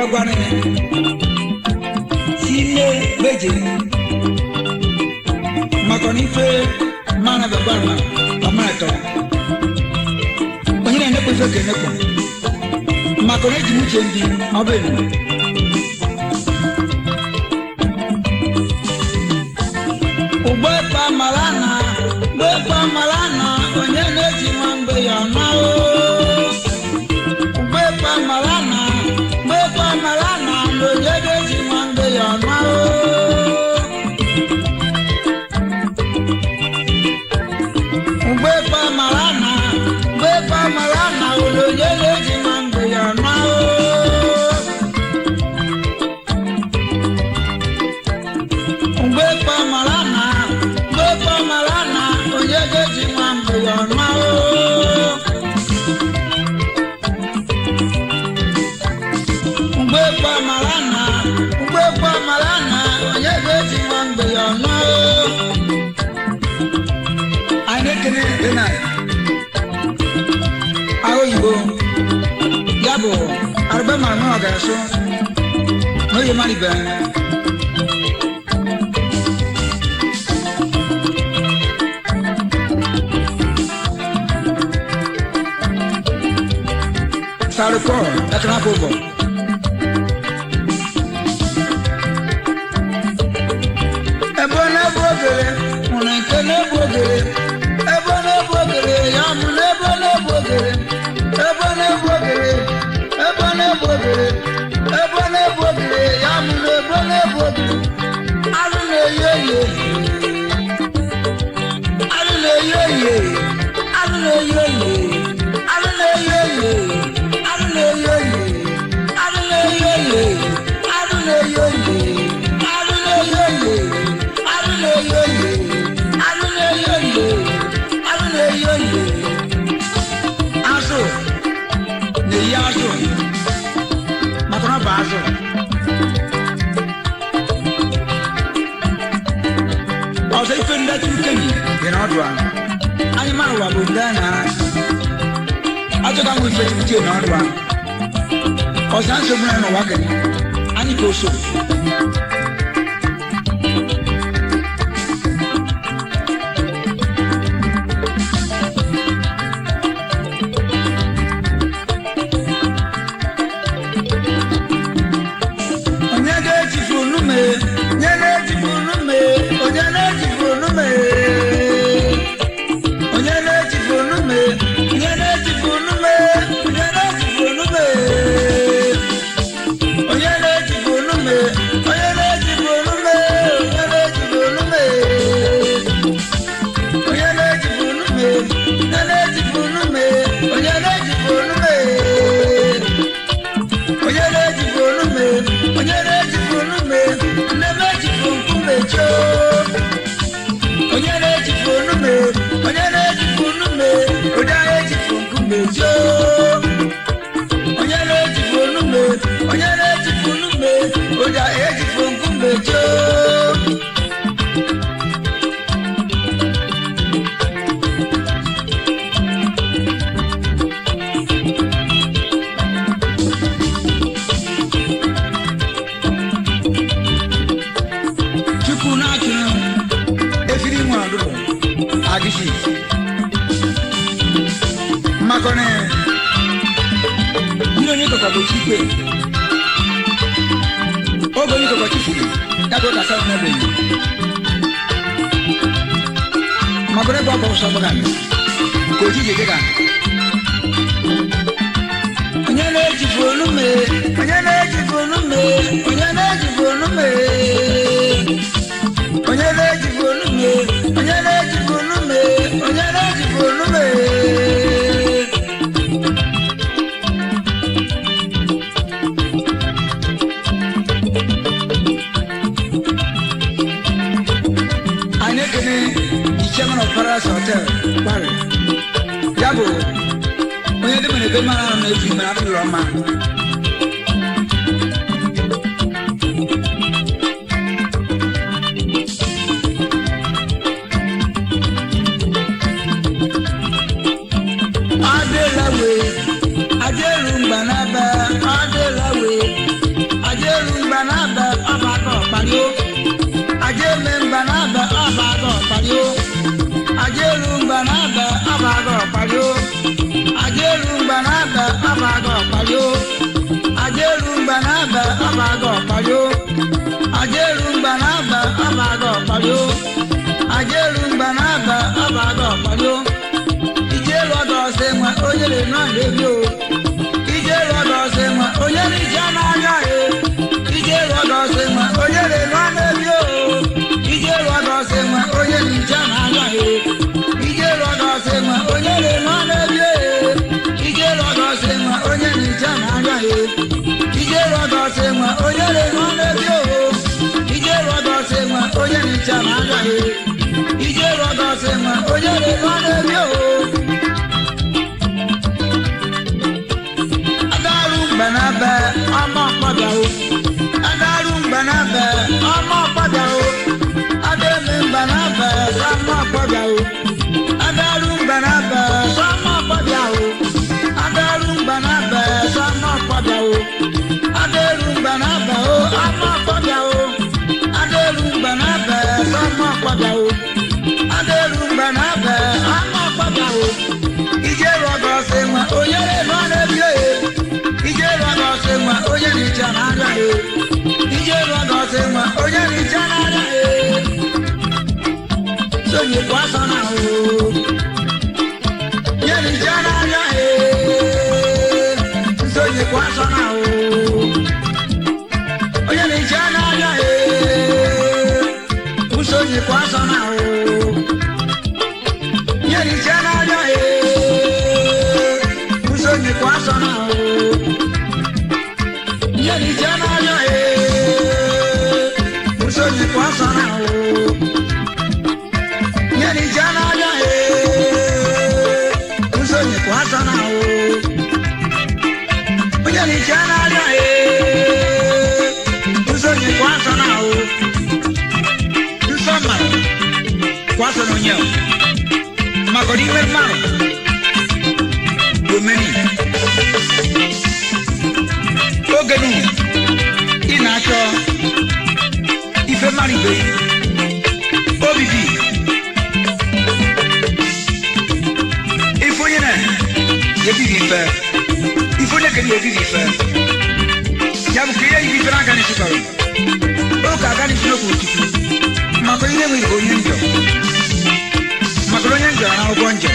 bagwane sile beje makonife mana bagwana amato onye na kwefe keneko makone jimuche ndi obelu Ugbepa malana onye na-eji nwamgbe ya mao Ugbepa malana onye na-eji nwamgbe ya mao Ugbepa malana onye na-eji nwamgbe ya mao Ugbepa malana onye ga-eji nwamgbe ya mao Ugbepa malana onye ga-eji nwamgbe ya mao anyị na-ekene dena oyibo ya bụ arụba mara mụ ọgaraso n'oye maribe Sarko, ekna pogo. Ebone bogere, unenkene bogere. Ebone bogere, yamu ebone bogere. Ebone bogere, yamu ebone bogere. Alune yeye. Ani mana wa bundana atoka mu ifetimtie na odwa osanso mu na wakani ani koso Makone, you need to go to Chipwe. Oh, go to Chipwe. That's what I said. Makone, go to Sabagan. Go to Jigan. Onyaneji volume. Chairman of Paradise Hotel, Paris. Yabo, when you're doing a good man, I'm making an apple Roma. ọ̀pọ̀lọ́ ajẹ́rù gbanaba ọ̀bàdàn ọ̀pọ̀lọ́ ìjẹ́ lọ́dọ̀ ṣe wọn oyèrè náà lébi o ìjẹ́ lọ́dọ̀ ṣe wọn oyèrè ìjà náà yá e ìjẹ́ lọ́dọ̀ ṣe wọn oyèrè náà lébi o ìjẹ́ lọ́dọ̀ ṣe wọn oyèrè ìjà náà yá e ìjẹ́ lọ́dọ̀ ṣe wọn oyèrè náà lébi o ìjẹ́ lọ́dọ̀ ṣe wọn oyèrè ìjà náà yá e ìjẹ́ lọ́dọ̀ ṣe wọn oyèrè náà lébi o ìjẹ́ lọ́dọ̀ ṣe wọn oyèrè ìjà náà yá e ìjẹ́ lọ́dọ̀ ṣe wọn oyèrè náà lébi o. Gbanabe ọmọ padà o adaru gbanabe ọmọ padà o ademi gbanabe ọmọ padà o adaru gbanabe ọmọ padà o adaru gbanabe ọmọ padà o adaru gbanabe ọmọ padà o adaru gbanabe ọmọ padà o adaru gbanabe ọmọ padà o ìjẹ rọgọ ṣe wọn oyèrè lọrẹ bí o. Ije lọ́dọ̀ ṣe wọn oyè ní ìjà náà rà é. Ije lọ́dọ̀ ṣe wọn oyè ní ìjà náà rà é. Sọ̀yìn kọ́ sọ́nà o. Yẹ ní ìjà náà rà é. Sọ̀yìn kọ́ sọ́nà o. Oyè ní ìjà náà rà é. Sọ̀yìn kọ́ sọ́nà o. Yẹ ní ìjà náà rà é. Sọ̀yìn kọ́ sọ́nà o. Yeni jana ya usoni kwa sana o. Yeni jana ya usoni kwa sana o. Yeni jana ya usoni kwa sana o. Usoma kwa sana nyeo. Makodi mema. Domeni. Ogenu inacho ife maribe obibi ifonye na yebibi fe ifonye keni yebibi fe yabu kiye ibi franga ni sukaro o ka ga ni sinoku tifu mako ile mi go nyenjo mako lo nyenjo na ogonjo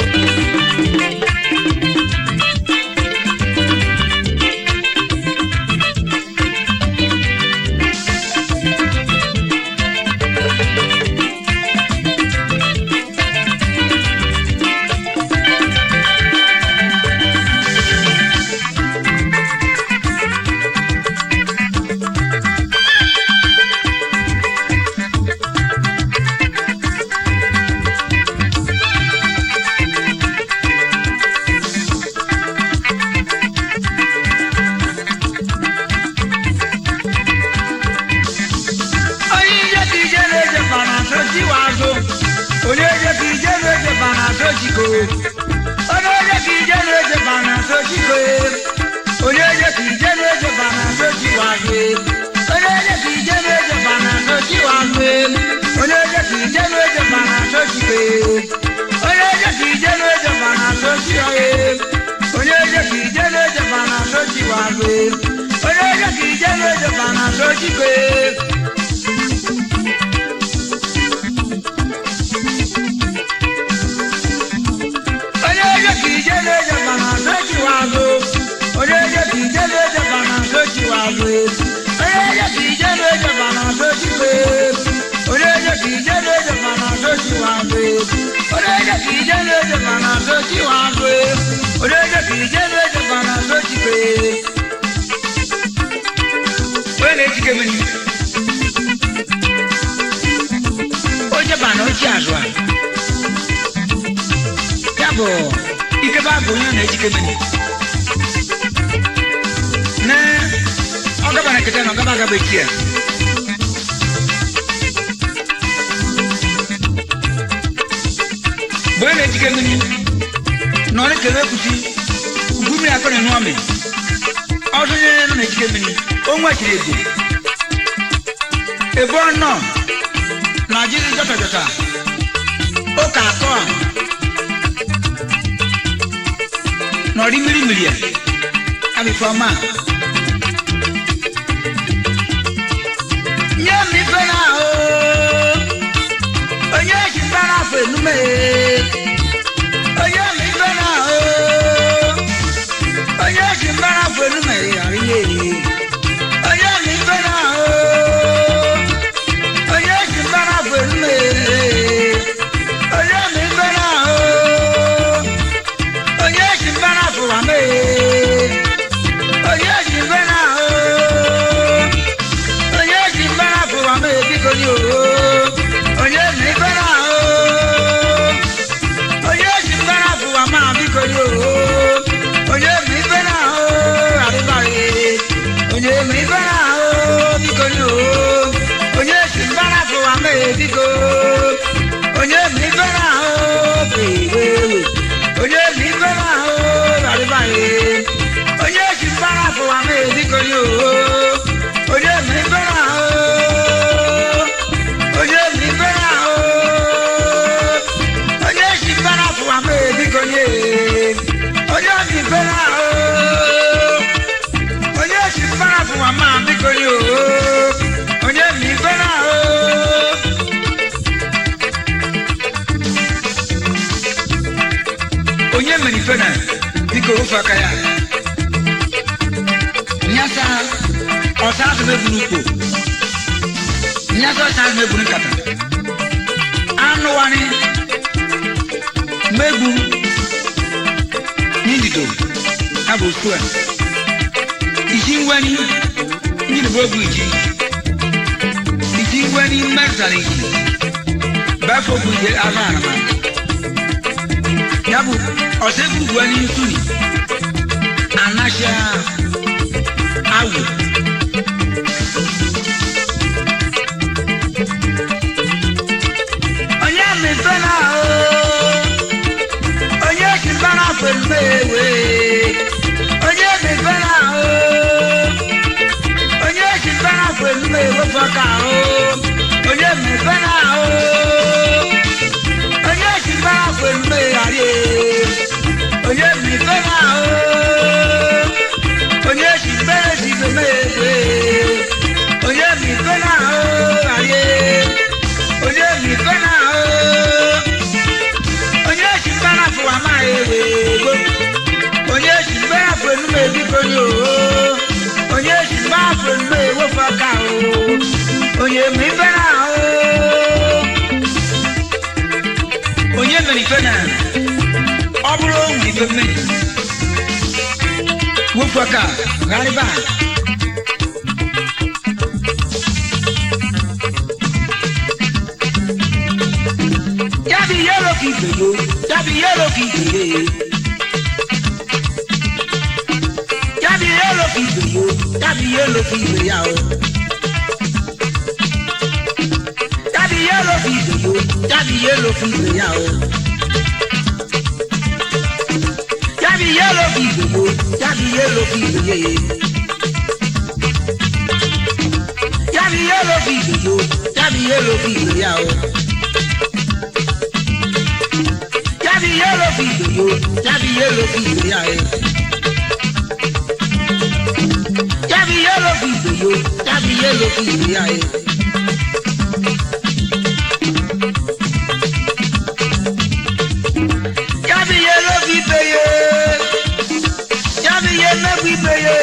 Nori miri miri abi fama Nyami fena o fenu me ariye oye mi fena o oye si bana fenu me oye mi fena o oye si bana fuwa me oye si fena o oye si bana fuwa me biko ni o oye mi fena o oye si bana fuwa ma biko ni o oye mi fena o aribaye oye mi fena o biko ni o oye si bana fuwa me biko oye mi fena o bewe oye mi fena o aribaye oye si bana fuwa me biko ni o oye mi fena o oye mi fena o oye si bana fuwa me biko ni oye mi fena o oye si bana fuwa ma biko ni o oye mi fena o onye meni fena biko ufa kaya nyasa osasa mebunu ko nyasa osasa mebunu kata anu wani megu nindito abo suwa ijiwani nini bobu ijiwani merzali bafo buje azana ma yabu osebu gwani suni anasha awu onye mi fena o onye si bana fenmewe onye mi fena o onye si bana fenmewe faka o onye mi fena o onye si bana fenmewe ari onye mi fena o onye si bana si fenmewe onye mi fena o ari onye mi fena o onye si bana fuwa ma ewe onye si bana fenmewe biko ni o onye si bana fenmewe faka o onye mi fena o onye mi fena oburo mi fena wo faka gariba yabi yellow kibeyo yabi yellow kibeyo yabi yellow kibeyo yabi yellow kibeya o yabi yellow kibeyo yabi yellow kibeya o yabi yellow kibeyo yabi yellow kibeya yabi yellow kibeyo yabi yellow kibeya o yabi yellow kibeyo yabi yellow kibeya o yabi yellow kibeyo yabi yellow kibeya o yabi yellow kibeyo yabi yellow kibeyo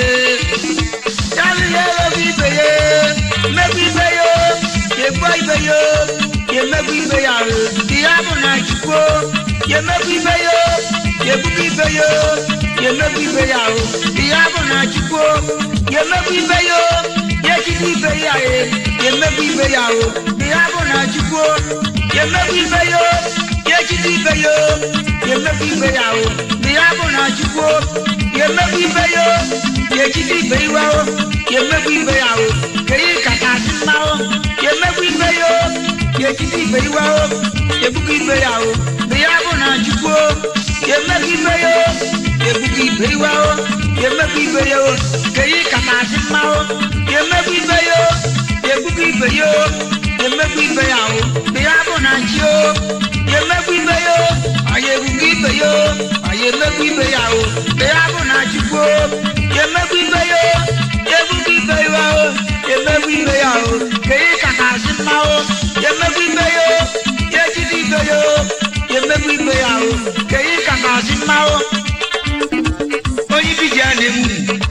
yabi yellow kibeyo mebi beyo ye boy beyo ye mebi beyo diabo na chiko ye mebi beyo ye buki beyo ye mebi beyo diabo na chiko ye mebi beyo ye chidi beyo ye mebi beyo diabo na chiko ye mebi beyo ye chidi beyo ye mebi beyo diabo na chiko ye mebi beyo ye chidi beyo ye mebi beyo kei kaka simao ye mebi beyo ye chidi beyo ye buki beyo diabo na chiko ye mebi beyo ye buki beyo ye mebi beyo kei kaka simao ye mebi beyo ye buki beyo ye mebi beyo diabo na chio ye mebi beyo aye buki beyo aye mebi beyo diabo na chiko ye mebi beyo ye buki beyo ye mebi beyo kei kaka simao ye mebi beyo ye chidi beyo ye mebi beyo kei kaka simao oyi bi jane mu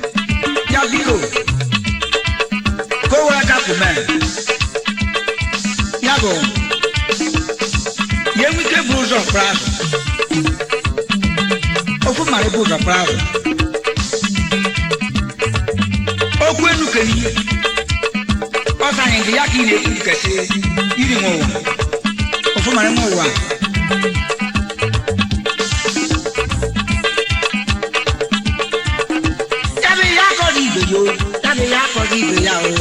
bravo okwenu keni osanye ya ki ne ku kese iri mo wa ofumare mo wa tabe ya ko di yo tabe ya ko di ya o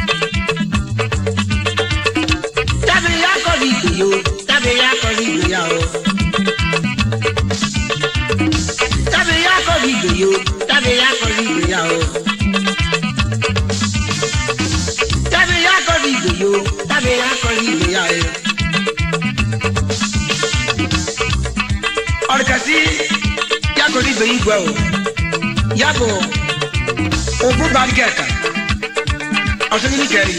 tabe ya ko di yo tabe ya ko di ya o tabe ya ko di yo tabe ya ko di ya o tabe ya ko di yo tabe ya ko di ya o और kasi ya ko di yi gwa o ya ko obu bargeka asani ni keri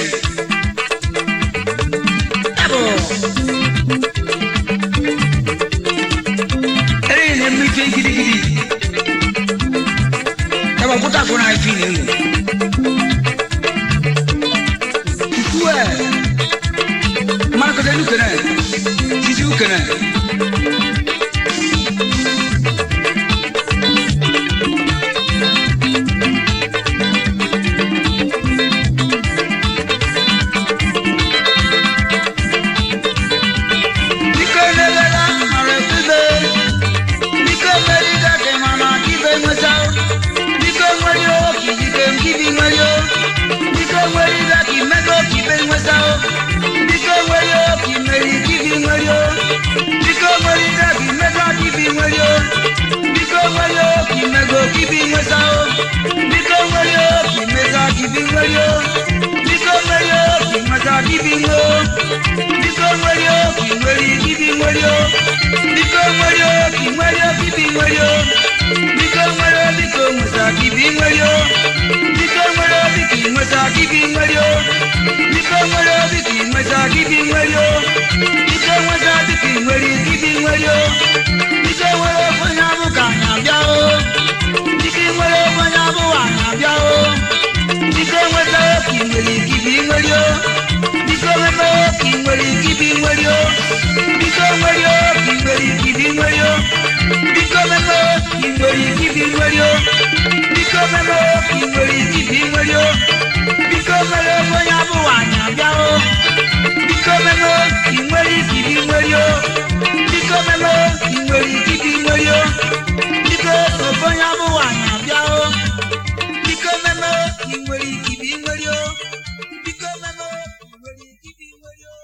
abo ere ne mi je gidi gidi abo kuta ko na fi ni kuwa marko de lukana jiji lukana